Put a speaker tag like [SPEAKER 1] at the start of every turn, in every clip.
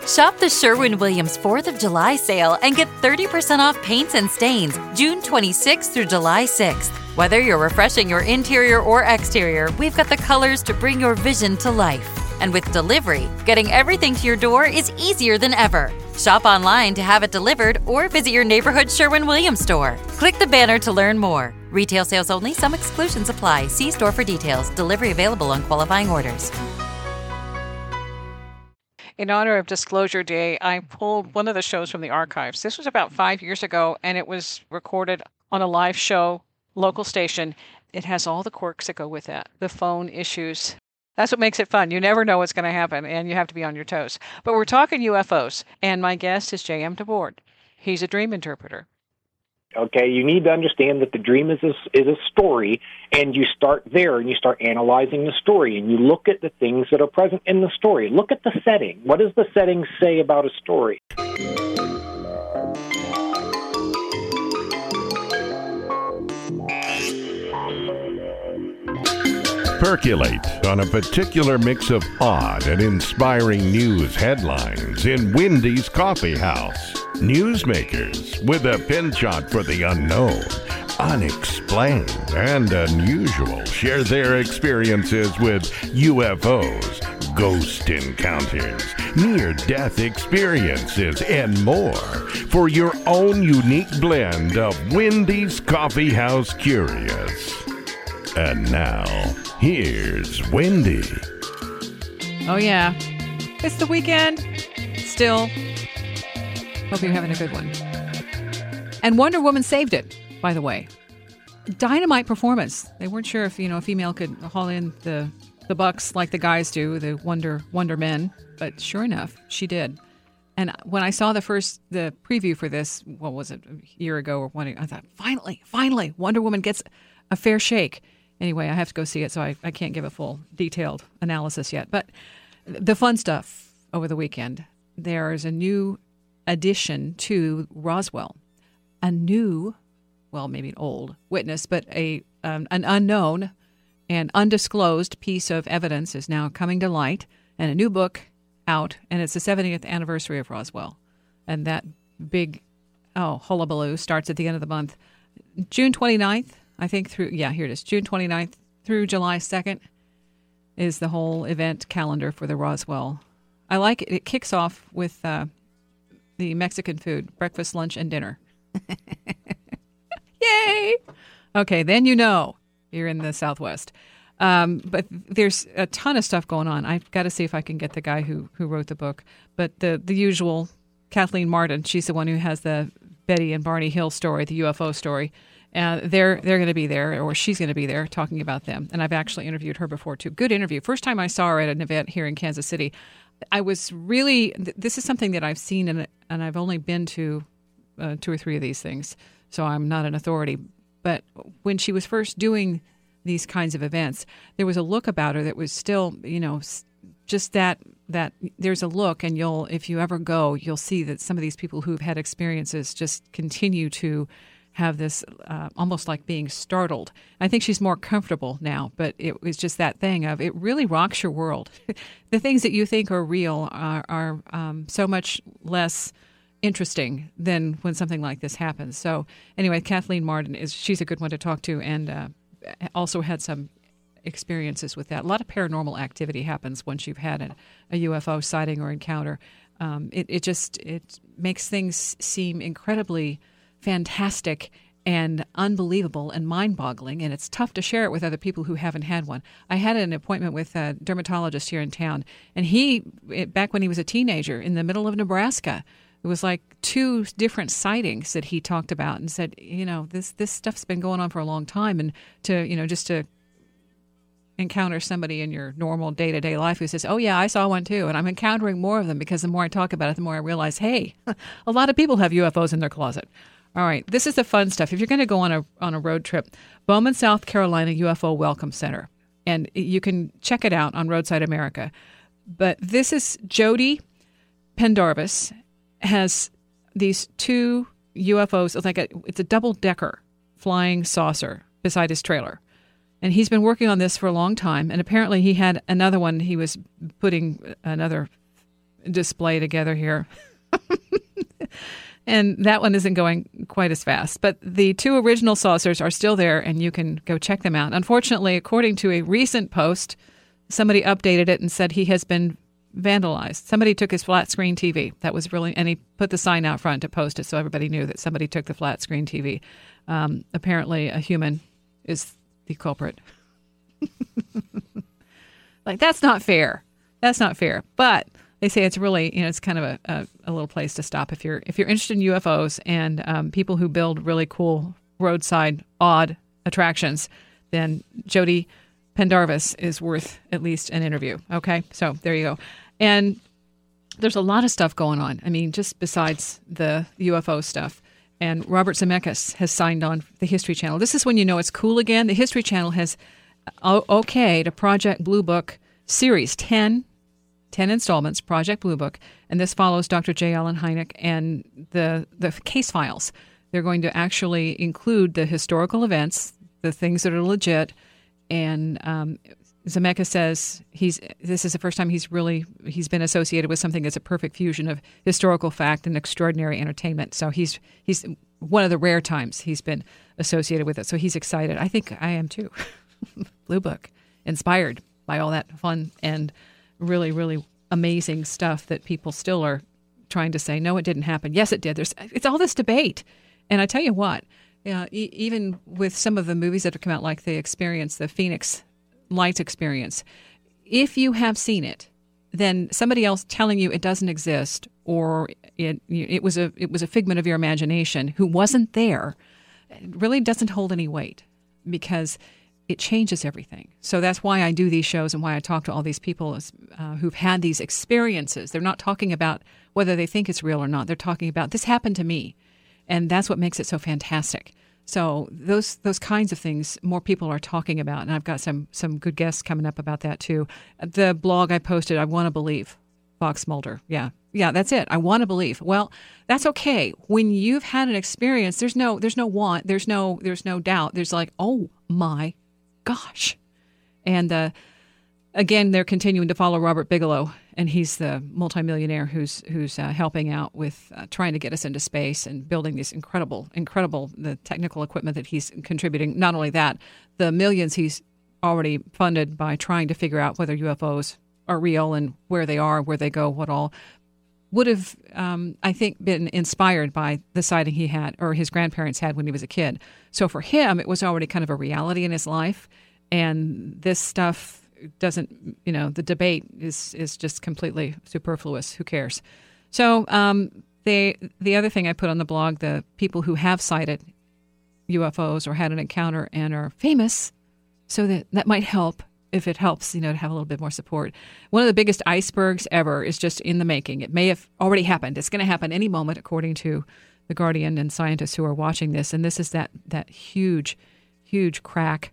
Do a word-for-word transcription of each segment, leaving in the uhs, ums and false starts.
[SPEAKER 1] Shop the Sherwin-Williams fourth of July sale and get thirty percent off paints and stains June twenty-sixth through July sixth. Whether you're refreshing your interior or exterior, we've got the colors to bring your vision to life. And with delivery, getting everything to your door is easier than ever. Shop online to have it delivered or visit your neighborhood Sherwin-Williams store. Click the banner to learn more. Retail sales only. Some exclusions apply. See store for details. Delivery available on qualifying orders.
[SPEAKER 2] In honor of Disclosure Day, I pulled one of the shows from the archives. This was about five years ago, and it was recorded on a live show, local station. It has all the quirks that go with that, the phone issues. That's what makes it fun. You never know what's going to happen, and you have to be on your toes. But we're talking U F Os, and my guest is J M DeBord. He's a dream interpreter.
[SPEAKER 3] Okay, you need to understand that the dream is a, is a story, and you start there, and you start analyzing the story, and you look at the things that are present in the story. Look at the setting. What does the setting say about a story?
[SPEAKER 4] Percolate on a particular mix of odd and inspiring news headlines in Wendy's Coffee House. Newsmakers with a penchant for the unknown, unexplained, and unusual share their experiences with U F Os, ghost encounters, near-death experiences, and more for your own unique blend of Wendy's Coffee House Curious. And now, here's Wendy.
[SPEAKER 2] Oh, yeah. It's the weekend. Still. Hope you're having a good one. And Wonder Woman saved it, by the way. Dynamite performance. They weren't sure if, you know, a female could haul in the, the bucks like the guys do, the Wonder Wonder Men. But sure enough, she did. And when I saw the first, the preview for this, what was it, a year ago or one, I thought, finally, finally, Wonder Woman gets a fair shake. Anyway, I have to go see it, so I, I can't give a full detailed analysis yet. But the fun stuff over the weekend, there's a new addition to Roswell. A new, well, maybe an old witness, but a um, an unknown and undisclosed piece of evidence is now coming to light, and a new book out, and it's the seventieth anniversary of Roswell. And that big, oh, hullabaloo starts at the end of the month. June twenty-ninth. I think through, yeah, here it is, June twenty-ninth through July second is the whole event calendar for the Roswell. I like it. It kicks off with uh, the Mexican food, breakfast, lunch, and dinner. Yay! Okay, then you know you're in the Southwest. Um, but there's a ton of stuff going on. I've got to see if I can get the guy who, who wrote the book. But the, the usual, Kathleen Martin, she's the one who has the Betty and Barney Hill story, the U F O story. Uh, they're they're going to be there, or she's going to be there, talking about them. And I've actually interviewed her before, too. Good interview. First time I saw her at an event here in Kansas City, I was really, th- this is something that I've seen, and and I've only been to uh, two or three of these things, so I'm not an authority. But when she was first doing these kinds of events, there was a look about her that was still, you know, just that, that there's a look, and you'll, if you ever go, you'll see that some of these people who've had experiences just continue to have this uh, almost like being startled. I think she's more comfortable now, but it was just that thing of it really rocks your world. The things that you think are real are, are um, so much less interesting than when something like this happens. So anyway, Kathleen Martin, is she's a good one to talk to, and uh, also had some experiences with that. A lot of paranormal activity happens once you've had a, a U F O sighting or encounter. Um, it, it just it makes things seem incredibly fantastic and unbelievable and mind-boggling, and it's tough to share it with other people who haven't had one. I had an appointment with a dermatologist here in town, and he, back when he was a teenager in the middle of Nebraska, it was like two different sightings that he talked about and said, you know, this this stuff's been going on for a long time, and to, you know, just to encounter somebody in your normal day-to-day life who says, oh, yeah, I saw one too, and I'm encountering more of them because the more I talk about it, the more I realize, hey, a lot of people have U F Os in their closet. All right, this is the fun stuff. If you're going to go on a on a road trip, Bowman, South Carolina U F O Welcome Center, and you can check it out on Roadside America. But this is Jody Pendarvis has these two U F Os. It's like a it's a double decker flying saucer beside his trailer, and he's been working on this for a long time. And apparently, he had another one. He was putting another display together here. And that one isn't going quite as fast. But the two original saucers are still there, and you can go check them out. Unfortunately, according to a recent post, somebody updated it and said he has been vandalized. Somebody took his flat screen T V. That was really, and he put the sign out front to post it so everybody knew that somebody took the flat screen T V. Um, apparently, a human is the culprit. Like, that's not fair. That's not fair. But they say it's really, you know, it's kind of a, a, a little place to stop if you're if you're interested in U F Os and um, people who build really cool roadside odd attractions. Then Jody Pendarvis is worth at least an interview. Okay, so there you go. And there's a lot of stuff going on. I mean, just besides the U F O stuff. And Robert Zemeckis has signed on the History Channel. This is when you know it's cool again. The History Channel has okayed a Project Blue Book series, ten, ten installments, Project Blue Book. And this follows Doctor J. Allen Hynek and the, the case files. They're going to actually include the historical events, the things that are legit. And um, Zemeckis says he's this is the first time he's really he's been associated with something that's a perfect fusion of historical fact and extraordinary entertainment. So he's he's one of the rare times he's been associated with it. So he's excited. I think I am too. Blue Book, inspired by all that fun and really, really amazing stuff that people still are trying to say, no, it didn't happen. Yes, it did. There's it's all this debate. And I tell you what, uh, e- even with some of the movies that have come out, like The Experience, the Phoenix Lights Experience, if you have seen it, then somebody else telling you it doesn't exist or it it was a it was a figment of your imagination who wasn't there, it really doesn't hold any weight because it changes everything. So that's why I do these shows and why I talk to all these people uh, who've had these experiences. They're not talking about whether they think it's real or not. They're talking about this happened to me, and that's what makes it so fantastic. So those those kinds of things more people are talking about, and I've got some some good guests coming up about that too. The blog I posted, I Want to Believe, Fox Mulder. Yeah, yeah, that's it. I want to believe. Well, that's okay. When you've had an experience, there's no there's no want, there's no there's no doubt. There's like, oh my gosh, and uh, again, they're continuing to follow Robert Bigelow, and he's the multimillionaire who's who's uh, helping out with uh, trying to get us into space and building this incredible, incredible the technical equipment that he's contributing. Not only that, the millions he's already funded by trying to figure out whether U F Os are real and where they are, where they go, what all, would have, um, I think, been inspired by the sighting he had or his grandparents had when he was a kid. So for him, it was already kind of a reality in his life, and this stuff doesn't, you know, the debate is is just completely superfluous. Who cares? So um, they, the other thing I put on the blog, the people who have sighted U F Os or had an encounter and are famous, so that that might help if it helps, you know, to have a little bit more support. One of the biggest icebergs ever is just in the making. It may have already happened. It's going to happen any moment, according to The Guardian and scientists who are watching this. And this is that that huge, huge crack.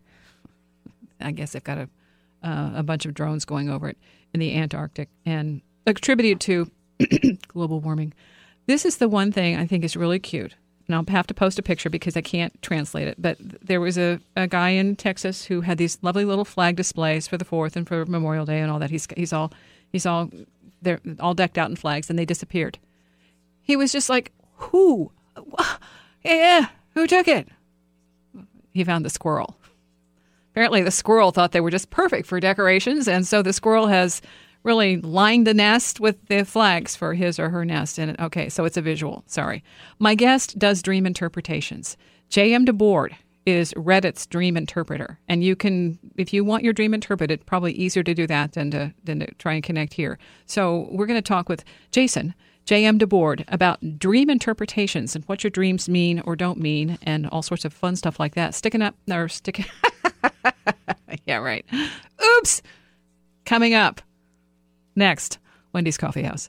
[SPEAKER 2] I guess they've got a Uh, a bunch of drones going over it in the Antarctic and attributed to global warming. This is the one thing I think is really cute. And I'll have to post a picture because I can't translate it. But there was a, a guy in Texas who had these lovely little flag displays for the fourth and for Memorial Day and all that. He's he's all he's all they're all decked out in flags, and they disappeared. He was just like, who? Yeah, who took it? He found the squirrel. Apparently, the squirrel thought they were just perfect for decorations, and so the squirrel has really lined the nest with the flags for his or her nest. And okay, so it's a visual. Sorry. My guest does dream interpretations. J M. DeBoard is Reddit's dream interpreter, and you can, if you want your dream interpreted, probably easier to do that than to than to try and connect here. So we're going to talk with Jason J M. DeBoard about dream interpretations and what your dreams mean or don't mean, and all sorts of fun stuff like that. Sticking up or sticking. Yeah, right. Oops. Coming up next, Wendy's Coffee House.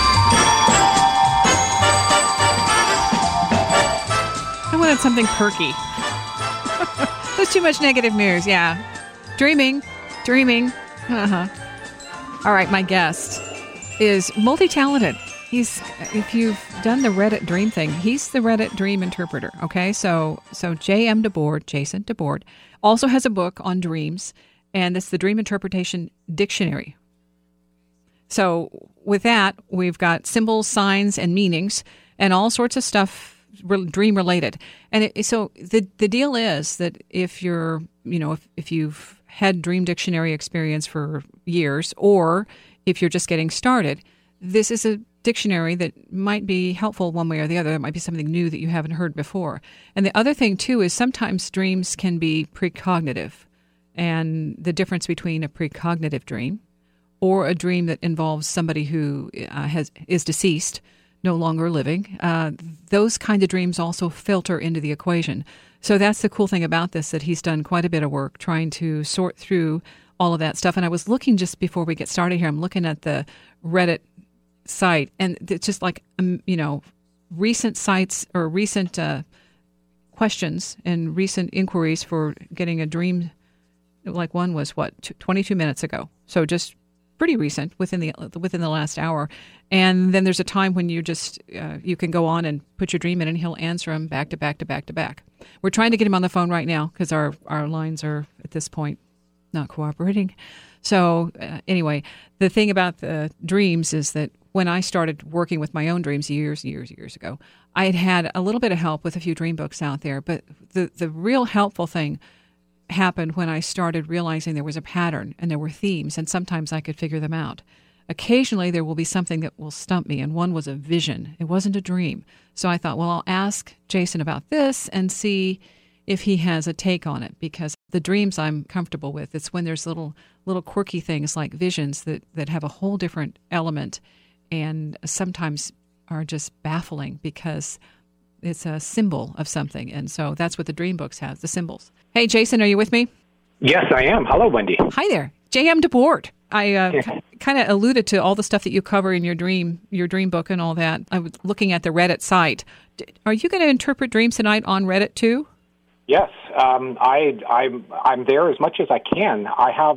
[SPEAKER 2] I wanted something perky. There's too much negative news. Yeah. Dreaming. Dreaming. Uh-huh. All right, my guest is multi-talented. He's, if you've done the Reddit dream thing, he's the Reddit dream interpreter. Okay, so so J M. DeBoard, Jason DeBoard, also has a book on dreams, and it's the Dream Interpretation Dictionary. So with that, we've got symbols, signs, and meanings, and all sorts of stuff re- dream related. And it, so the the deal is that if you're, you know, if, if you've had dream dictionary experience for years, or if you're just getting started, this is a dictionary that might be helpful one way or the other. It might be something new that you haven't heard before. And the other thing, too, is sometimes dreams can be precognitive. And the difference between a precognitive dream or a dream that involves somebody who uh, has is deceased, no longer living, uh, those kind of dreams also filter into the equation. So that's the cool thing about this, that he's done quite a bit of work trying to sort through all of that stuff. And I was looking just before we get started here, I'm looking at the Reddit site, and it's just like, um, you know, recent sites or recent uh, questions and recent inquiries for getting a dream, like one was, what, twenty-two minutes ago. So just pretty recent, within the within the last hour. And then there's a time when you just, uh, you can go on and put your dream in, and he'll answer them back to back to back to back. We're trying to get him on the phone right now because our, our lines are, at this point, not cooperating. So uh, anyway, the thing about the dreams is that when I started working with my own dreams years, years, years ago, I had had a little bit of help with a few dream books out there. But the, the real helpful thing happened when I started realizing there was a pattern and there were themes, and sometimes I could figure them out. Occasionally, there will be something that will stump me, and one was a vision. It wasn't a dream. So I thought, well, I'll ask Jason about this and see if he has a take on it, because the dreams I'm comfortable with, it's when there's little little quirky things like visions that, that have a whole different element and sometimes are just baffling because it's a symbol of something. And so that's what the dream books have, the symbols. Hey, Jason, are you with me?
[SPEAKER 3] Yes, I am. Hello, Wendy.
[SPEAKER 2] Hi there. J M. DeBoard. I uh, yeah. c- kind of alluded to all the stuff that you cover in your dream, your dream book and all that. I was looking at the Reddit site. D- are you going to interpret dreams tonight on Reddit too?
[SPEAKER 3] Yes, um, I, I'm, I'm there as much as I can. I have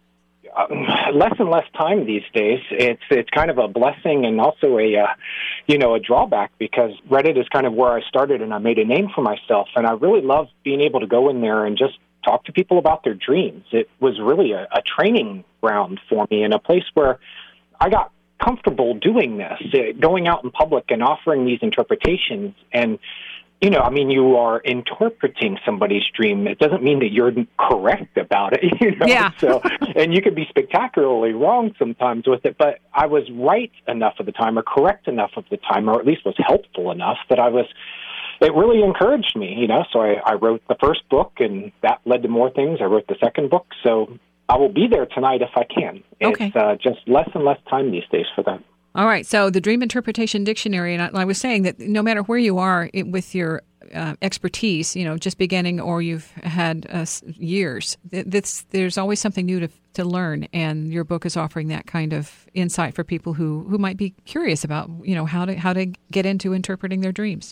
[SPEAKER 3] um, less and less time these days. It's it's kind of a blessing and also a, uh, you know, a drawback, because Reddit is kind of where I started and I made a name for myself. And I really love being able to go in there and just talk to people about their dreams. It was really a, a training ground for me, and a place where I got comfortable doing this, going out in public and offering these interpretations. And you know, I mean, you are interpreting somebody's dream. It doesn't mean that you're correct about it, you know?
[SPEAKER 2] Yeah.
[SPEAKER 3] So, and you can be spectacularly wrong sometimes with it, but I was right enough of the time, or correct enough of the time, or at least was helpful enough that I was, it really encouraged me, you know? So I, I wrote the first book, and that led to more things. I wrote the second book, so I will be there tonight if I can.
[SPEAKER 2] Okay.
[SPEAKER 3] It's uh, just less and less time these days for that.
[SPEAKER 2] All right. So the Dream Interpretation Dictionary, and I, I was saying that no matter where you are it, with your uh, expertise, you know, just beginning or you've had uh, years, this, there's always something new to to learn, and your book is offering that kind of insight for people who, who might be curious about, you know, how to how to get into interpreting their dreams.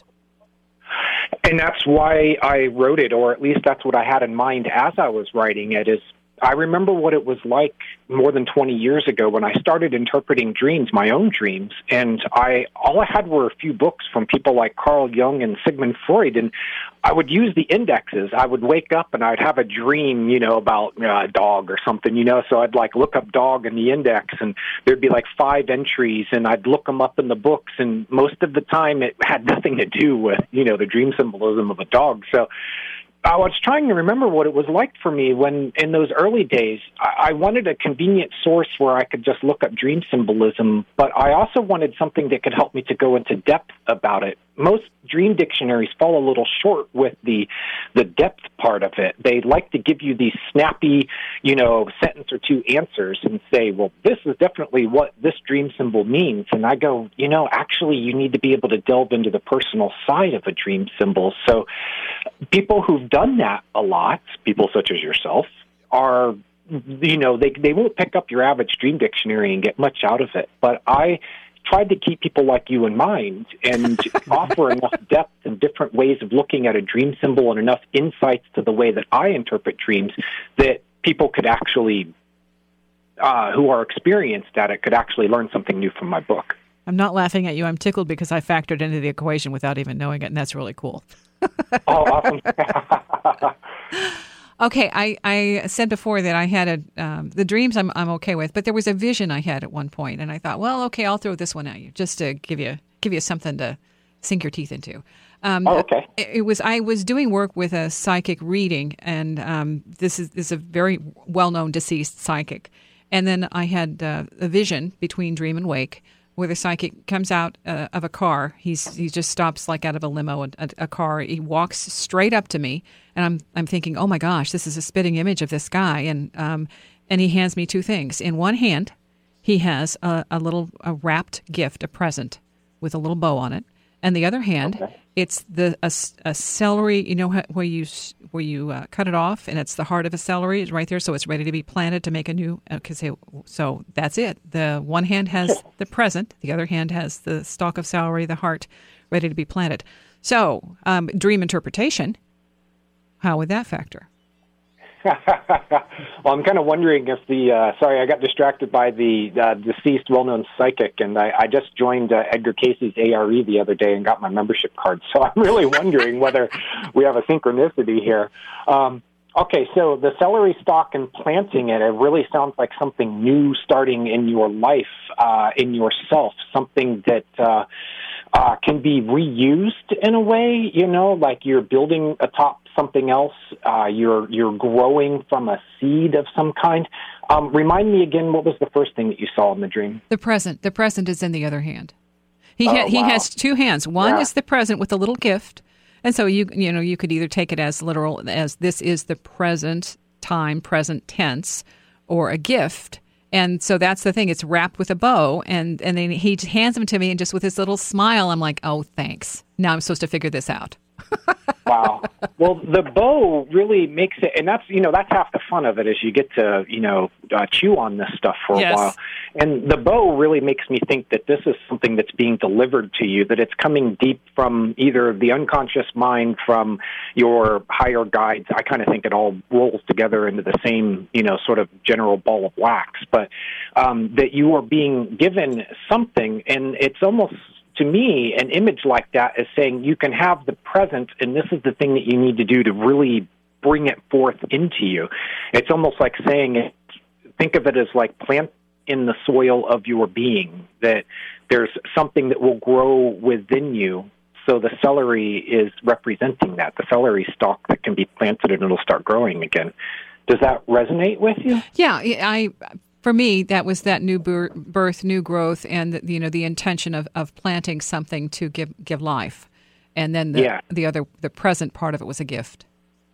[SPEAKER 3] And that's why I wrote it, or at least that's what I had in mind as I was writing it, is I remember what it was like more than twenty years ago when I started interpreting dreams, my own dreams, and I all I had were a few books from people like Carl Jung and Sigmund Freud, and I would use the indexes. I would wake up and I'd have a dream, you know, about uh, a dog or something, you know, so I'd like look up dog in the index, and there'd be like five entries, and I'd look them up in the books, and most of the time it had nothing to do with, you know, the dream symbolism of a dog. So I was trying to remember what it was like for me when, in those early days, I wanted a convenient source where I could just look up dream symbolism, but I also wanted something that could help me to go into depth about it. Most dream dictionaries fall a little short with the the depth part of it. They like to give you these snappy, you know, sentence or two answers and say, well, this is definitely what this dream symbol means. And I go, you know, actually, you need to be able to delve into the personal side of a dream symbol. So people who've done that a lot, people such as yourself, are, you know, they they won't pick up your average dream dictionary and get much out of it. But I tried to keep people like you in mind and offer enough depth and different ways of looking at a dream symbol and enough insights to the way that I interpret dreams that people could actually, uh, who are experienced at it, could actually learn something new from my book.
[SPEAKER 2] I'm not laughing at you. I'm tickled because I factored into the equation without even knowing it, and that's really cool.
[SPEAKER 3] Oh, awesome.
[SPEAKER 2] Okay, I, I said before that I had a um, the dreams I'm I'm okay with, but there was a vision I had at one point, and I thought, well, okay, I'll throw this one at you just to give you give you something to sink your teeth into. Um,
[SPEAKER 3] oh, okay.
[SPEAKER 2] It, it was I was doing work with a psychic reading, and um, this is this is a very well known deceased psychic, and then I had uh, a vision between dream and wake, where the psychic comes out uh, of a car. He's he just stops like out of a limo, a, a car. He walks straight up to me, and I'm I'm thinking, oh my gosh, this is a spitting image of this guy. And um, and he hands me two things. In one hand, he has a, a little a wrapped gift, a present with a little bow on it. And the other hand, okay. it's the a, a celery. You know how, where you where you uh, cut it off, and it's the heart of a celery. It's right there, so it's ready to be planted to make a new. Okay, so, so that's it. The one hand has the present, the other hand has the stalk of celery, the heart, ready to be planted. So, um, dream interpretation. How would that factor?
[SPEAKER 3] Well, I'm kind of wondering if the, uh, sorry, I got distracted by the uh, deceased well-known psychic, and I, I just joined uh, Edgar Casey's A R E the other day and got my membership card. So I'm really wondering whether we have a synchronicity here. Um, okay, so the celery stalk and planting it, it really sounds like something new starting in your life, uh, in yourself, something that uh, uh, can be reused in a way, you know, like you're building atop something else, uh, you're you're growing from a seed of some kind. Um, remind me again, what was the first thing that you saw in the dream?
[SPEAKER 2] The present. The present is in the other hand. He
[SPEAKER 3] oh,
[SPEAKER 2] ha- he
[SPEAKER 3] wow.
[SPEAKER 2] has two hands. One
[SPEAKER 3] yeah.
[SPEAKER 2] is the present with a little gift, and so you you know you could either take it as literal as this is the present time, present tense, or a gift. And so that's the thing. It's wrapped with a bow, and and then he hands them to me, and just with his little smile, I'm like, oh, thanks. Now I'm supposed to figure this out.
[SPEAKER 3] Wow. Well, the bow really makes it, and that's, you know, that's half the fun of it is you get to, you know, uh, chew on this stuff for
[SPEAKER 2] yes.
[SPEAKER 3] a while. And the bow really makes me think that this is something that's being delivered to you, that it's coming deep from either the unconscious mind, from your higher guides. I kind of think it all rolls together into the same, you know, sort of general ball of wax, but um, that you are being given something, and it's almost, to me, an image like that is saying you can have the present, and this is the thing that you need to do to really bring it forth into you. It's almost like saying, think of it as like plant in the soil of your being, that there's something that will grow within you. So the celery is representing that, the celery stalk that can be planted and it'll start growing again. Does that resonate with you?
[SPEAKER 2] Yeah, I... For me, that was that new birth, new growth, and the, you know the intention of, of planting something to give give life, and then the
[SPEAKER 3] yeah.
[SPEAKER 2] the other the present part of it was a gift.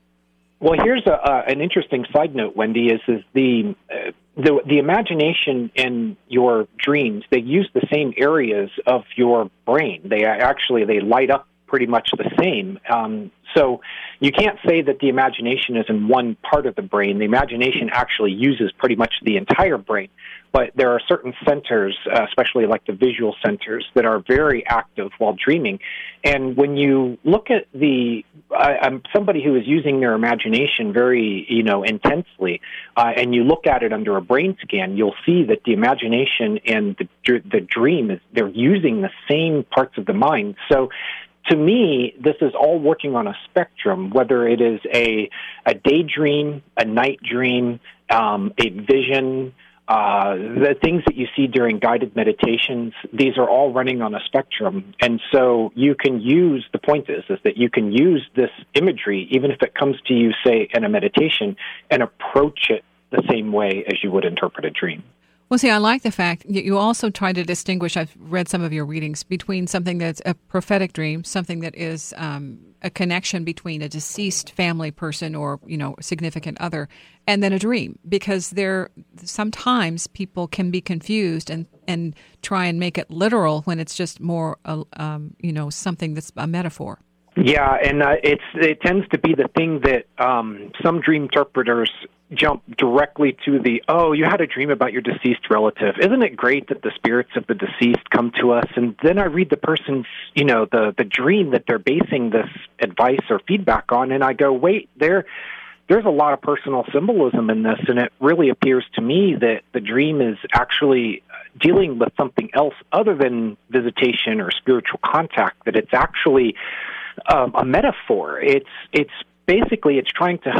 [SPEAKER 3] Well, here's a, uh, an interesting side note, Wendy. Is is the uh, the the imagination in your dreams? They use the same areas of your brain. They actually they light up pretty much the same. Um, so you can't say that the imagination is in one part of the brain. The imagination actually uses pretty much the entire brain. But there are certain centers, uh, especially like the visual centers, that are very active while dreaming. And when you look at the, uh, um, somebody who is using their imagination very, you know, intensely, uh, and you look at it under a brain scan, you'll see that the imagination and the, the dream, is they're using the same parts of the mind. So to me, this is all working on a spectrum, whether it is a, a daydream, a night dream, um, a vision, uh, the things that you see during guided meditations. These are all running on a spectrum. And so you can use, the point is, is that you can use this imagery, even if it comes to you, say, in a meditation, and approach it the same way as you would interpret a dream.
[SPEAKER 2] Well, see, I like the fact that you also try to distinguish, I've read some of your readings, between something that's a prophetic dream, something that is um, a connection between a deceased family person or, you know, significant other, and then a dream. Because there, sometimes people can be confused and, and try and make it literal when it's just more, uh, um, you know, something that's a metaphor.
[SPEAKER 3] Yeah, and uh, it's it tends to be the thing that um, some dream interpreters jump directly to the, oh, you had a dream about your deceased relative. Isn't it great that the spirits of the deceased come to us? And then I read the person's, you know, the, the dream that they're basing this advice or feedback on, and I go, wait, there, there's a lot of personal symbolism in this, and it really appears to me that the dream is actually dealing with something else other than visitation or spiritual contact, that it's actually um, a metaphor. It's it's basically, it's trying to help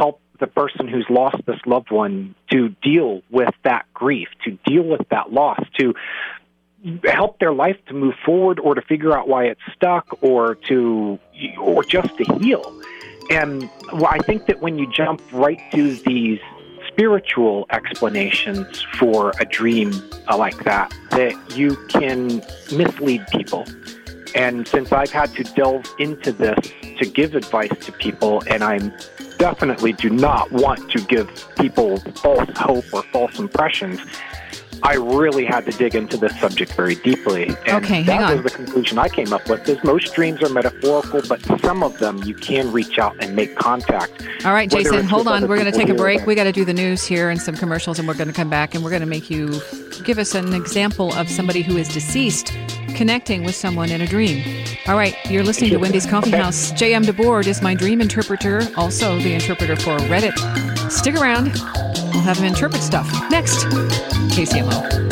[SPEAKER 3] the person who's lost this loved one to deal with that grief, to deal with that loss, to help their life to move forward, or to figure out why it's stuck, or to, or just to heal. And I think that when you jump right to these spiritual explanations for a dream like that, that you can mislead people. And since I've had to delve into this to give advice to people, and I definitely do not want to give people false hope or false impressions, I really had to dig into this subject very deeply. And
[SPEAKER 2] okay, hang
[SPEAKER 3] that
[SPEAKER 2] on.
[SPEAKER 3] was the conclusion I came up with, is most dreams are metaphorical, but some of them you can reach out and make contact.
[SPEAKER 2] All right,
[SPEAKER 3] Whether
[SPEAKER 2] Jason,
[SPEAKER 3] it's
[SPEAKER 2] hold
[SPEAKER 3] with
[SPEAKER 2] on.
[SPEAKER 3] other
[SPEAKER 2] We're going to
[SPEAKER 3] people
[SPEAKER 2] take a
[SPEAKER 3] here or
[SPEAKER 2] break.
[SPEAKER 3] there.
[SPEAKER 2] We got to do the news here and some commercials, and we're going to come back, and we're going to make you give us an example of somebody who is deceased connecting with someone in a dream. All right, you're listening to Wendy's Coffee House. J M. DeBoard is my dream interpreter, also the interpreter for Reddit. Stick around. We'll have him interpret stuff. Next, K C M O.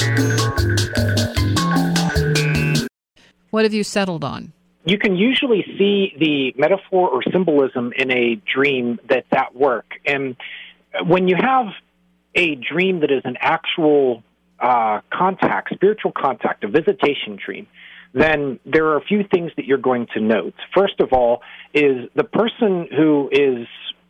[SPEAKER 2] What have you settled on?
[SPEAKER 3] You can usually see the metaphor or symbolism in a dream that's at work. And when you have a dream that is an actual uh, contact, spiritual contact, a visitation dream, then there are a few things that you're going to note. First of all is the person who is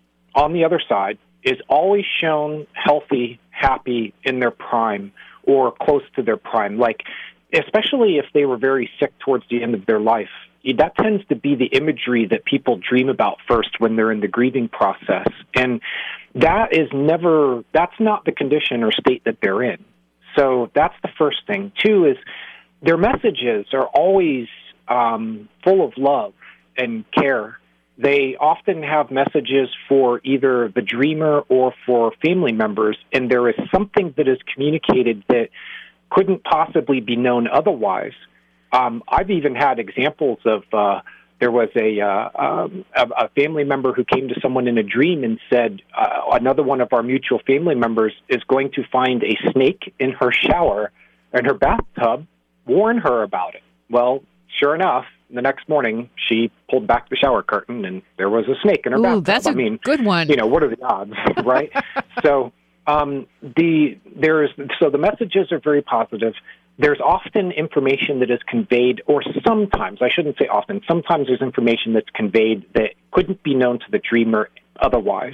[SPEAKER 3] on the other side is always shown healthy, happy, in their prime or close to their prime. Like, especially if they were very sick towards the end of their life, that tends to be the imagery that people dream about first when they're in the grieving process. And that is never, that's not the condition or state that they're in. So that's the first thing. Two is their messages are always um, full of love and care. They often have messages for either the dreamer or for family members, and there is something that is communicated that couldn't possibly be known otherwise. Um, I've even had examples of uh, there was a, uh, um, a a family member who came to someone in a dream and said uh, another one of our mutual family members is going to find a snake in her shower, in her bathtub, warn her about it. Well, sure enough, the next morning she pulled back the shower curtain and there was a snake in her
[SPEAKER 2] Ooh,
[SPEAKER 3] bathtub.
[SPEAKER 2] that's a
[SPEAKER 3] I mean,
[SPEAKER 2] good one.
[SPEAKER 3] You know, what are the odds, right? So um, the there's so the messages are very positive. There's often information that is conveyed, or sometimes, I shouldn't say often, sometimes there's information that's conveyed that couldn't be known to the dreamer otherwise.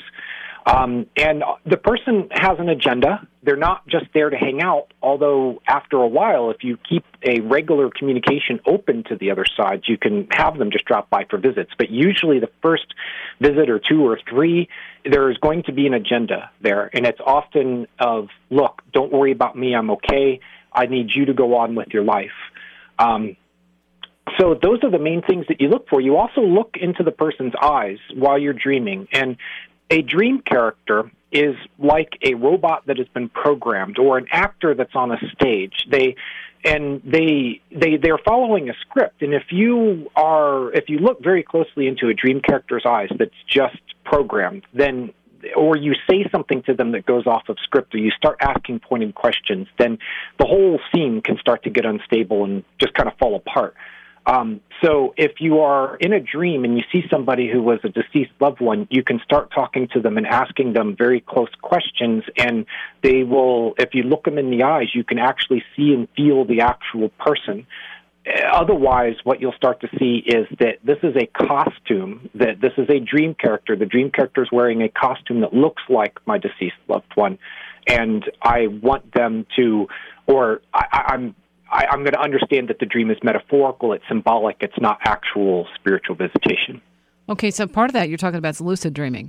[SPEAKER 3] Um, and the person has an agenda. They're not just there to hang out, although after a while, if you keep a regular communication open to the other side, you can have them just drop by for visits. But usually the first visit or two or three, there's going to be an agenda there. And it's often of, look, don't worry about me, I'm okay. I need you to go on with your life. Um, so those are the main things that you look for. You also look into the person's eyes while you're dreaming. And a dream character is like a robot that has been programmed, or an actor that's on a stage. They and they they they're following a script. And if you are if you look very closely into a dream character's eyes that's just programmed, then or you say something to them that goes off of script, or you start asking pointed questions, then the whole scene can start to get unstable and just kind of fall apart. Um, so if you are in a dream and you see somebody who was a deceased loved one, you can start talking to them and asking them very close questions, and they will, if you look them in the eyes, you can actually see and feel the actual person. Otherwise, what you'll start to see is that this is a costume, that this is a dream character. The dream character is wearing a costume that looks like my deceased loved one, and I want them to, or I, I'm I, I'm going to understand that the dream is metaphorical, it's symbolic, it's not actual spiritual visitation.
[SPEAKER 2] Okay, so part of that you're talking about is lucid dreaming.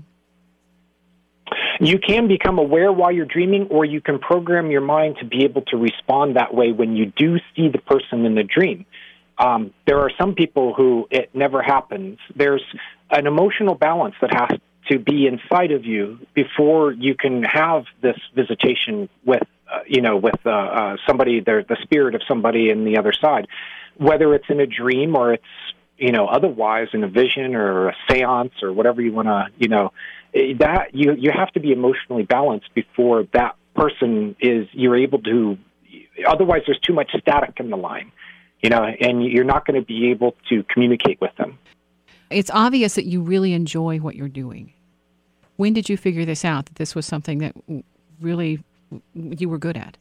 [SPEAKER 3] You can become aware while you're dreaming, or you can program your mind to be able to respond that way when you do see the person in the dream. Um, there are some people who it never happens. There's an emotional balance that has to be inside of you before you can have this visitation with, uh, you know, with uh, uh, somebody, the, the spirit of somebody in the other side, whether it's in a dream or it's, you know, otherwise in a vision or a seance or whatever you want to, you know, that you you have to be emotionally balanced before that person is, you're able to, otherwise there's too much static in the line, you know, and you're not going to be able to communicate with them.
[SPEAKER 2] It's obvious that you really enjoy what you're doing. When did you figure this out, that this was something that really you were good at?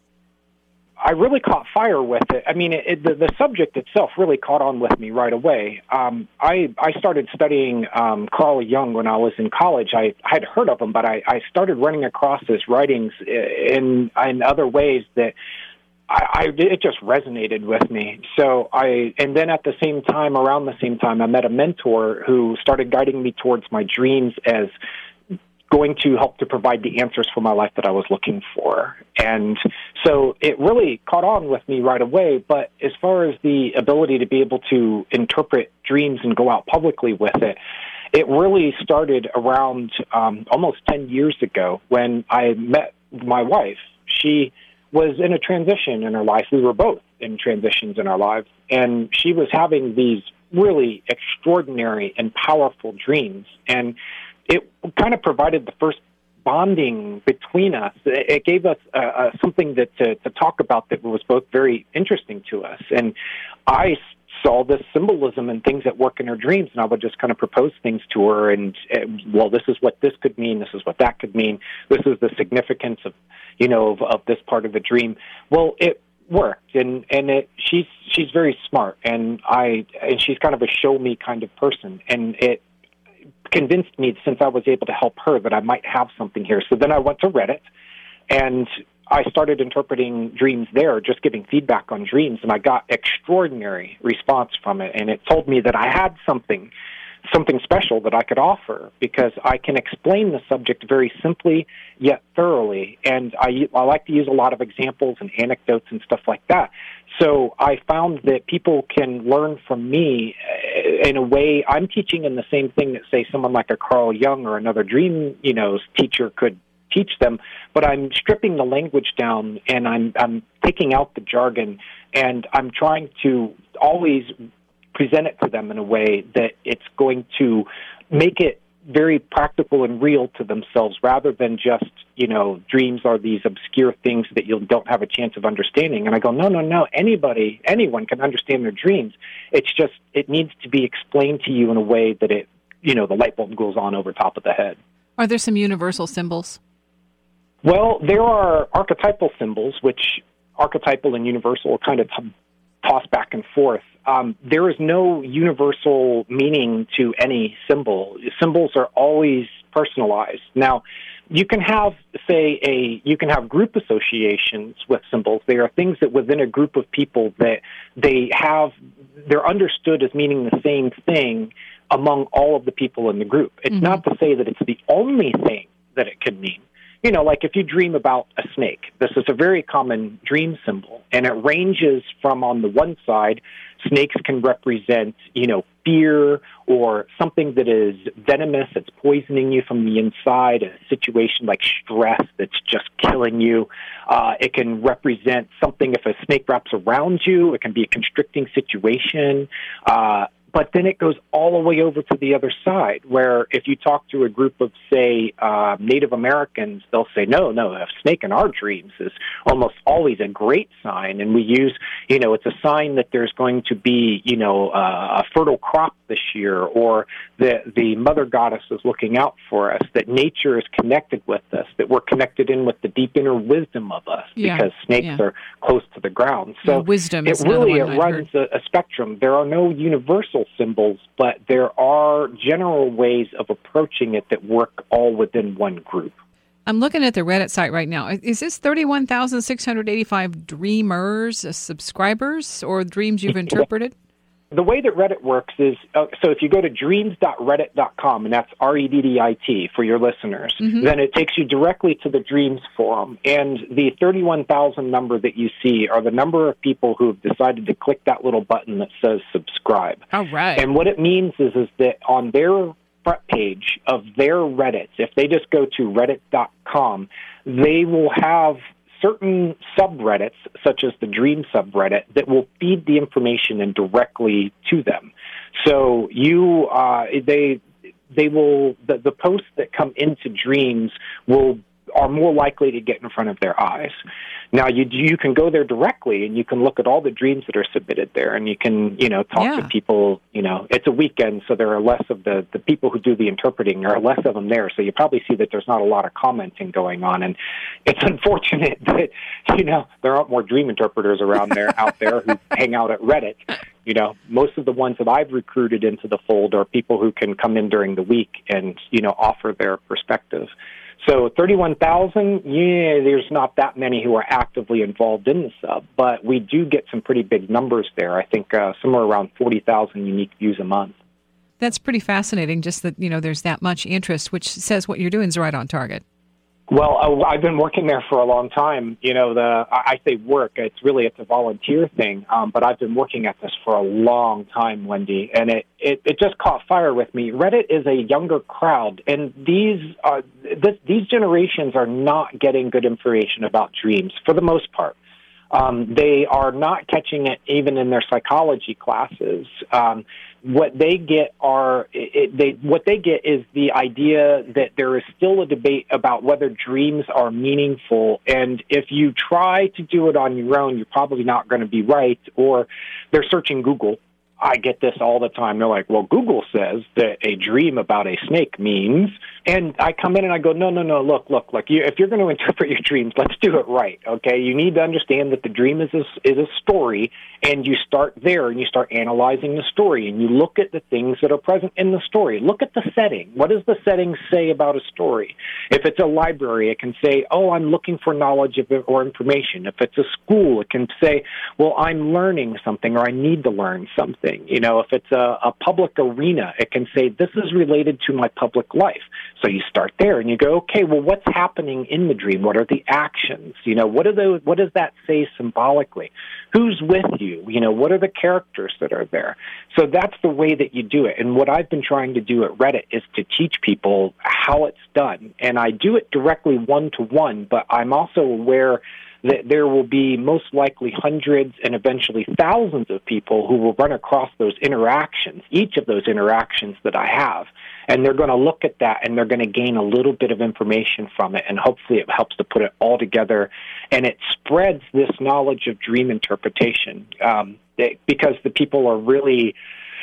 [SPEAKER 3] I really caught fire with it. I mean, it, it, the, the subject itself really caught on with me right away. Um, I, I started studying um, Carl Jung when I was in college. I had heard of him, but I, I started running across his writings in, in other ways that I, I, it just resonated with me. So I, and then at the same time, around the same time, I met a mentor who started guiding me towards my dreams as going to help to provide the answers for my life that I was looking for. And so it really caught on with me right away. But as far as the ability to be able to interpret dreams and go out publicly with it, it really started around um, almost ten years ago when I met my wife. She was in a transition in her life. We were both in transitions in our lives. And she was having these really extraordinary and powerful dreams. And it kind of provided the first bonding between us. It gave us uh, uh, something that to, to talk about that was both very interesting to us. And I saw this symbolism and things that work in her dreams, and I would just kind of propose things to her. And, uh, well, this is what this could mean. This is what that could mean. This is the significance of, you know, of, of this part of the dream. Well, it worked, and and it, she's she's very smart, and I and she's kind of a show me kind of person, and it convinced me, since I was able to help her, that I might have something here. So then I went to Reddit, and I started interpreting dreams there, just giving feedback on dreams, and I got extraordinary response from it, and it told me that I had something, something special that I could offer, because I can explain the subject very simply yet thoroughly, and I, I like to use a lot of examples and anecdotes and stuff like that. So I found that people can learn from me in a way. I'm teaching in the same thing that, say, someone like a Carl Jung or another dream, you know, teacher could teach them, but I'm stripping the language down, and I'm I'm taking out the jargon, and I'm trying to always present it to them in a way that it's going to make it very practical and real to themselves, rather than just, you know, dreams are these obscure things that you don't have a chance of understanding. And I go, no, no, no, anybody, anyone can understand their dreams. It's just, it needs to be explained to you in a way that it, you know, the light bulb goes on over top of the head.
[SPEAKER 2] Are there some universal symbols?
[SPEAKER 3] Well, there are archetypal symbols, which archetypal and universal are kind of t- tossed back and forth. Um, there is no universal meaning to any symbol. Symbols are always personalized. Now, you can have, say, a you can have group associations with symbols. They are things that within a group of people that they have, they're understood as meaning the same thing among all of the people in the group. It's mm-hmm. not to say that it's the only thing that it can mean. You know, like if you dream about a snake, this is a very common dream symbol, and it ranges from, on the one side, snakes can represent, you know, fear or something that is venomous, that's poisoning you from the inside, a situation like stress that's just killing you. Uh, it can represent something, if a snake wraps around you, it can be a constricting situation. Uh, But then it goes all the way over to the other side, where if you talk to a group of, say, uh, Native Americans, they'll say, no, no, a snake in our dreams is almost always a great sign. And we use, you know, it's a sign that there's going to be, you know, uh, a fertile crop this year, or that the mother goddess is looking out for us, that nature is connected with us, that we're connected in with the deep inner wisdom of us, yeah, because snakes yeah. are close to the ground. So
[SPEAKER 2] yeah, wisdom
[SPEAKER 3] it
[SPEAKER 2] is
[SPEAKER 3] really it
[SPEAKER 2] one
[SPEAKER 3] runs a, a spectrum. There are no universal symbols, but there are general ways of approaching it that work all within one group.
[SPEAKER 2] I'm looking at the Reddit site right now. Is this thirty-one thousand six hundred eighty-five dreamers, uh, subscribers, or dreams you've interpreted?
[SPEAKER 3] The way that Reddit works is, uh, so if you go to dreams dot reddit dot com, and that's R E D D I T for your listeners, mm-hmm. then it takes you directly to the Dreams Forum. And the thirty-one thousand number that you see are the number of people who have decided to click that little button that says subscribe.
[SPEAKER 2] All right.
[SPEAKER 3] And what it means is, is that on their front page of their Reddit, if they just go to reddit dot com, they will have certain subreddits, such as the Dream subreddit, that will feed the information in directly to them. So you, uh, they, they will, the, the posts that come into Dreams will are more likely to get in front of their eyes. Now, you you can go there directly, and you can look at all the dreams that are submitted there, and you can, you know, talk
[SPEAKER 2] yeah.
[SPEAKER 3] to people. You know, it's a weekend, so there are less of the, the people who do the interpreting. There are less of them there, so you probably see that there's not a lot of commenting going on. And it's unfortunate that, you know, there aren't more dream interpreters around there, out there who hang out at Reddit. You know, most of the ones that I've recruited into the fold are people who can come in during the week and, you know, offer their perspective. So thirty-one thousand, yeah, there's not that many who are actively involved in the sub, but we do get some pretty big numbers there. I think uh, somewhere around forty thousand unique views a month.
[SPEAKER 2] That's pretty fascinating, just that, you know, there's that much interest, which says what you're doing is right on target.
[SPEAKER 3] Well, uh, I've been working there for a long time. You know, the I, I say work. It's really it's a volunteer thing, um, but I've been working at this for a long time, Wendy, and it, it, it just caught fire with me. Reddit is a younger crowd, and these are this, these generations are not getting good information about dreams for the most part. Um, they are not catching it even in their psychology classes. Um, what they get are it, they what they get is the idea that there is still a debate about whether dreams are meaningful, and if you try to do it on your own, you're probably not going to be right. Or they're searching Google. I get this all the time. They're like, well, Google says that a dream about a snake means, and I come in and I go, no, no, no, look, look, look, you, if you're going to interpret your dreams, let's do it right, okay? You need to understand that the dream is a, is a story, and you start there, and you start analyzing the story, and you look at the things that are present in the story. Look at the setting. What does the setting say about a story? If it's a library, it can say, oh, I'm looking for knowledge of, or information. If it's a school, it can say, well, I'm learning something, or I need to learn something. You know, if it's a, a public arena, it can say, this is related to my public life. So you start there and you go, okay, well, what's happening in the dream? What are the actions? You know, what are those, what does that say symbolically? Who's with you? You know, what are the characters that are there? So that's the way that you do it. And what I've been trying to do at Reddit is to teach people how it's done. And I do it directly one-to-one, but I'm also aware that there will be most likely hundreds and eventually thousands of people who will run across those interactions, each of those interactions that I have. And they're going to look at that and they're going to gain a little bit of information from it. And hopefully it helps to put it all together. And it spreads this knowledge of dream interpretation um, it, because the people are really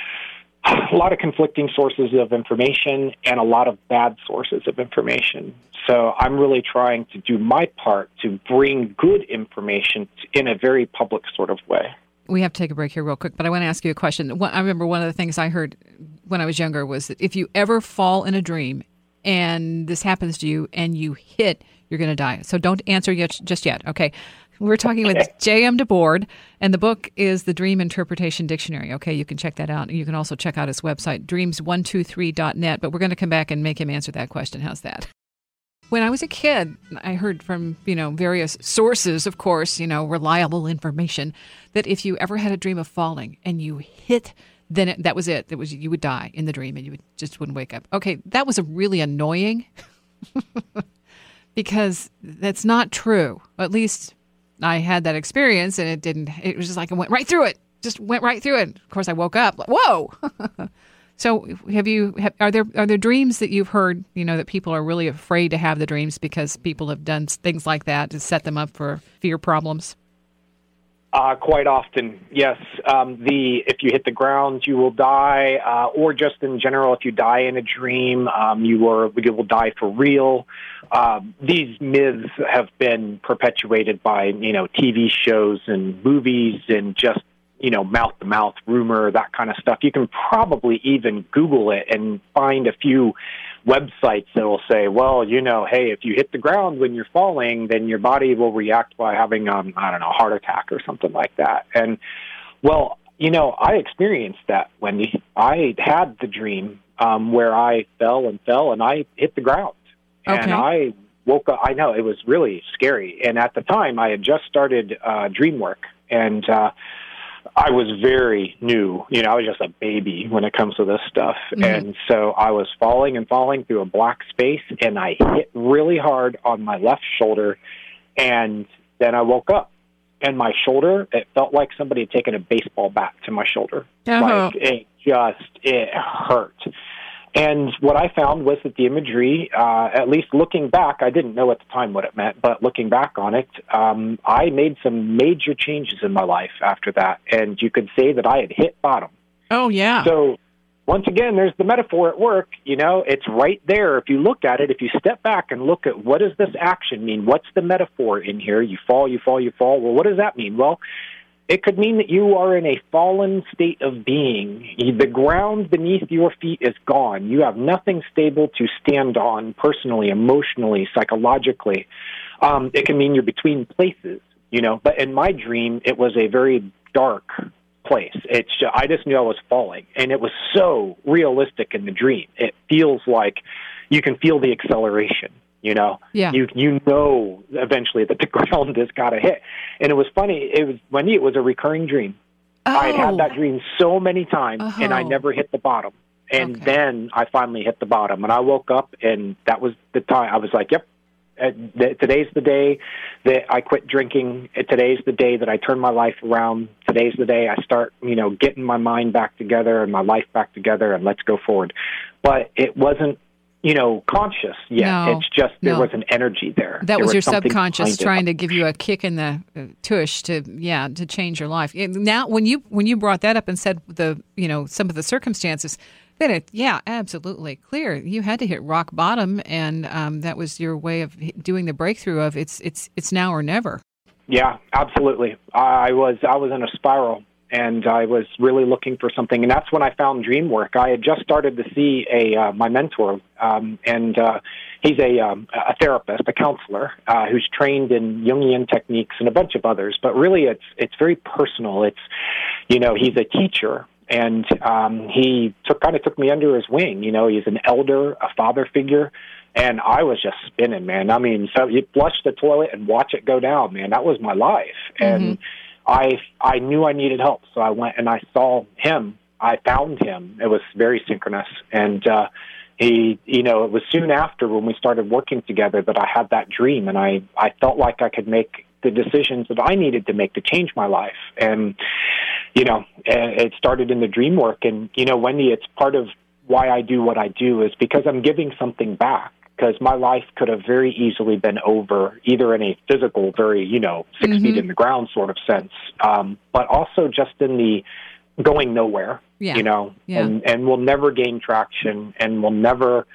[SPEAKER 3] a lot of conflicting sources of information and a lot of bad sources of information. So I'm really trying to do my part to bring good information in a very public sort of way.
[SPEAKER 2] We have to take a break here real quick, but I want to ask you a question. I remember one of the things I heard when I was younger was that if you ever fall in a dream and this happens to you and you hit, you're going to die. So don't answer yet, just yet. Okay. We're talking with J M DeBord, and the book is The Dream Interpretation Dictionary. Okay, you can check that out. You can also check out his website, dreams one two three dot net, but we're going to come back and make him answer that question. How's that? When I was a kid, I heard from, you know, various sources, of course, you know, reliable information, that if you ever had a dream of falling and you hit, then it, that was it. That was you would die in the dream and you would, just wouldn't wake up. Okay, that was a really annoying because that's not true. At least I had that experience, and it didn't. It was just like it went right through it. Just went right through it. Of course, I woke up. Like, whoa. So, have you? Have, are there are there dreams that you've heard? You know that people are really afraid to have the dreams because people have done things like that to set them up for fear problems.
[SPEAKER 3] Uh, quite often, yes. Um, the if you hit the ground, you will die, uh, or just in general, if you die in a dream, um, you are you will die for real. Uh, these myths have been perpetuated by you know T V shows and movies and just you know mouth to mouth rumor, that kind of stuff. You can probably even Google it and find a few websites that will say, well, you know, hey, if you hit the ground when you're falling, then your body will react by having, um, I don't know, a heart attack or something like that. And, well, you know, I experienced that, Wendy. I had the dream um, where I fell and fell and I hit the ground.
[SPEAKER 2] Okay.
[SPEAKER 3] And I woke up. I know, it was really scary. And at the time, I had just started uh, dream work. And, uh, I was very new. You know, I was just a baby when it comes to this stuff. Mm-hmm. And so I was falling and falling through a black space, and I hit really hard on my left shoulder, and then I woke up. And my shoulder, it felt like somebody had taken a baseball bat to my shoulder.
[SPEAKER 2] Uh-huh.
[SPEAKER 3] Like, it just, it hurt. And what I found was that the imagery, uh, at least looking back, I didn't know at the time what it meant, but looking back on it, um, I made some major changes in my life after that. And you could say that I had hit bottom.
[SPEAKER 2] Oh, yeah.
[SPEAKER 3] So once again, there's the metaphor at work. You know, it's right there. If you look at it, if you step back and look at what does this action mean? What's the metaphor in here? You fall, you fall, you fall. Well, what does that mean? Well, it could mean that you are in a fallen state of being. The ground beneath your feet is gone. You have nothing stable to stand on personally, emotionally, psychologically. Um, it can mean you're between places, you know. But in my dream, it was a very dark place. It's just, I just knew I was falling, and it was so realistic in the dream. It feels like you can feel the acceleration. You know,
[SPEAKER 2] yeah.
[SPEAKER 3] you you know eventually that the ground has got to hit. And it was funny. It was Wendy. It was a recurring dream.
[SPEAKER 2] Oh.
[SPEAKER 3] I had had that dream so many times,
[SPEAKER 2] Oh.
[SPEAKER 3] and I never hit the bottom. And
[SPEAKER 2] Okay.
[SPEAKER 3] then I finally hit the bottom, and I woke up, and that was the time. I was like, "Yep, uh, th- today's the day that I quit drinking. Uh, Today's the day that I turn my life around. Today's the day I start, you know, getting my mind back together and my life back together, and let's go forward." But it wasn't, you know, conscious yet.
[SPEAKER 2] No,
[SPEAKER 3] It's just there
[SPEAKER 2] no.
[SPEAKER 3] was an energy there.
[SPEAKER 2] That
[SPEAKER 3] There
[SPEAKER 2] was your
[SPEAKER 3] something
[SPEAKER 2] subconscious
[SPEAKER 3] behind it.
[SPEAKER 2] trying to give you a kick in the uh, tush to, yeah, to change your life. And now, when you when you brought that up and said the, you know, some of the circumstances, then it, yeah, absolutely clear. You had to hit rock bottom, and um, that was your way of doing the breakthrough of it's it's it's now or never.
[SPEAKER 3] Yeah, absolutely. I was I was in a spiral, and I was really looking for something, and that's when I found dream work. I had just started to see a uh, my mentor, um, and uh, he's a um, a therapist, a counselor uh, who's trained in Jungian techniques and a bunch of others. But really, it's it's very personal. It's, you know, he's a teacher, and um, he took kind of took me under his wing. You know, he's an elder, a father figure. And I was just spinning, man. I mean, so you flush the toilet and watch it go down, man. That was my life. And I I knew I needed help, so I went and I saw him. I found him. It was very synchronous. And uh, he, you know, it was soon after when we started working together that I had that dream, and I, I felt like I could make the decisions that I needed to make to change my life. And, you know, it started in the dream work. And, you know, Wendy, it's part of why I do what I do is because I'm giving something back. Because my life could have very easily been over, either in a physical, very, you know, six
[SPEAKER 2] Mm-hmm.
[SPEAKER 3] feet in the ground sort of sense, um, but also just in the going nowhere,
[SPEAKER 2] Yeah.
[SPEAKER 3] you know,
[SPEAKER 2] Yeah.
[SPEAKER 3] and, and we'll never gain traction, and we'll never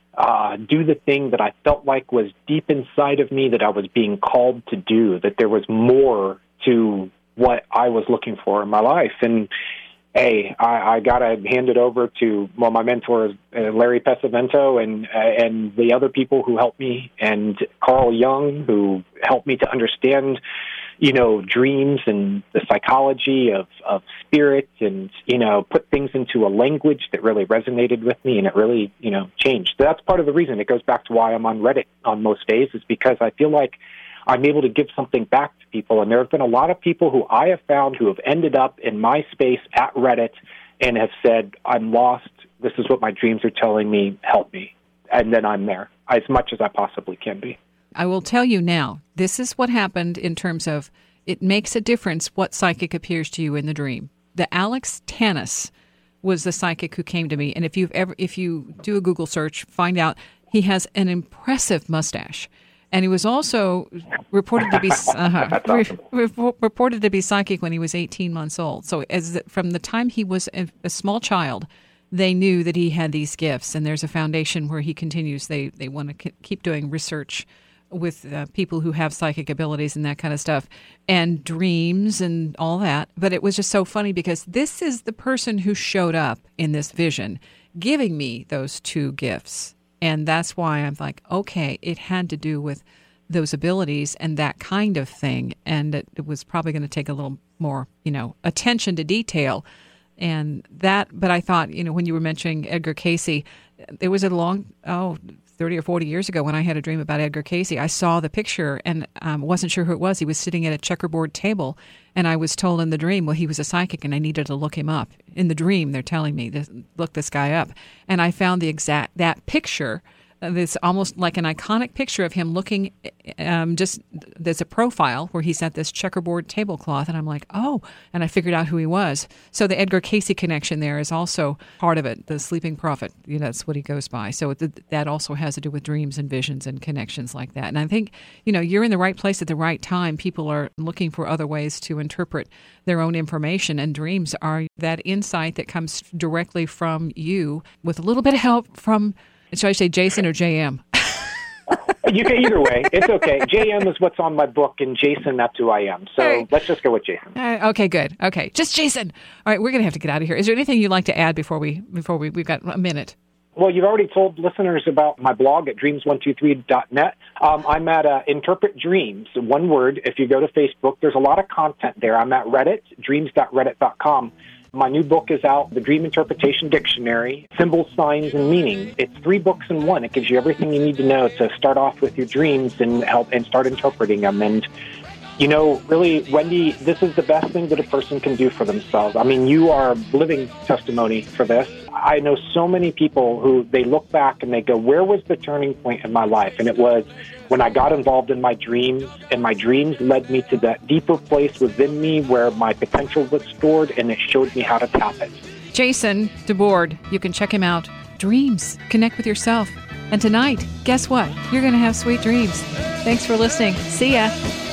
[SPEAKER 3] uh, do the thing that I felt like was deep inside of me that I was being called to do, that there was more to what I was looking for in my life. And Hey, I, I got to hand it over to, well, my mentor is uh, Larry Pesavento and uh, and the other people who helped me, and Carl Jung, who helped me to understand, you know, dreams and the psychology of, of spirit, and, you know, put things into a language that really resonated with me, and it really, you know, changed. So that's part of the reason. It goes back to why I'm on Reddit on most days, is because I feel like I'm able to give something back to people. And there have been a lot of people who I have found who have ended up in my space at Reddit and have said, I'm lost. This is what my dreams are telling me. Help me. And then I'm there as much as I possibly can be.
[SPEAKER 2] I will tell you now, this is what happened in terms of it makes a difference what psychic appears to you in the dream. The Alex Tanis was the psychic who came to me. And if you've ever, if you do a Google search, find out he has an impressive mustache. And he was also reported to be uh,
[SPEAKER 3] awesome.
[SPEAKER 2] re- re- reported to be psychic when he was eighteen months old. So as the, from the time he was a, a small child, they knew that he had these gifts. And there's a foundation where he continues. They they want to c- keep doing research with uh, people who have psychic abilities and that kind of stuff, and dreams and all that. But it was just so funny because this is the person who showed up in this vision, giving me those two gifts. And that's why I'm like, okay, it had to do with those abilities and that kind of thing. And it, it was probably going to take a little more, you know, attention to detail. And that, but I thought, you know, when you were mentioning Edgar Cayce, there was a long, oh, thirty or forty years ago when I had a dream about Edgar Cayce. I saw the picture and um, wasn't sure who it was. He was sitting at a checkerboard table, and I was told in the dream, well, he was a psychic, and I needed to look him up. In the dream, they're telling me, this, look this guy up. And I found the exact, that picture uh, this almost like an iconic picture of him looking, um, just there's a profile where he's at this checkerboard tablecloth, and I'm like, oh, and I figured out who he was. So the Edgar Cayce connection there is also part of it, the sleeping prophet, you know, that's what he goes by. So th- that also has to do with dreams and visions and connections like that. And I think, you know, you're in the right place at the right time. People are looking for other ways to interpret their own information, and dreams are that insight that comes directly from you with a little bit of help from, should I say Jason or J M?
[SPEAKER 3] You can either way. It's okay. J M is what's on my book, and Jason, that's who I am. So
[SPEAKER 2] right.
[SPEAKER 3] Let's just go with Jason.
[SPEAKER 2] Uh, okay, good. Okay, just Jason. All right, we're going to have to get out of here. Is there anything you'd like to add before we, before we, we've got a minute?
[SPEAKER 3] Well, you've already told listeners about my blog at dreams one two three dot net. Um, I'm at uh, Interpret Dreams, one word. If you go to Facebook, there's a lot of content there. I'm at Reddit, dreams dot reddit dot com. My new book is out, The Dream Interpretation Dictionary, Symbols, Signs, and Meaning. It's three books in one. It gives you everything you need to know to start off with your dreams and help and start interpreting them. And you know, really, Wendy, this is the best thing that a person can do for themselves. I mean, you are living testimony for this. I know so many people who they look back and they go, where was the turning point in my life? And it was when I got involved in my dreams, and my dreams led me to that deeper place within me where my potential was stored, and it showed me how to tap it.
[SPEAKER 2] Jason DeBoard, you can check him out. Dreams, connect with yourself. And tonight, guess what? You're going to have sweet dreams. Thanks for listening. See ya.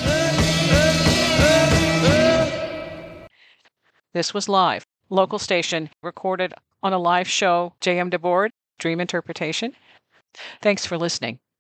[SPEAKER 2] This was live, local station, recorded on a live show, J M DeBoard, Dream Interpretation. Thanks for listening.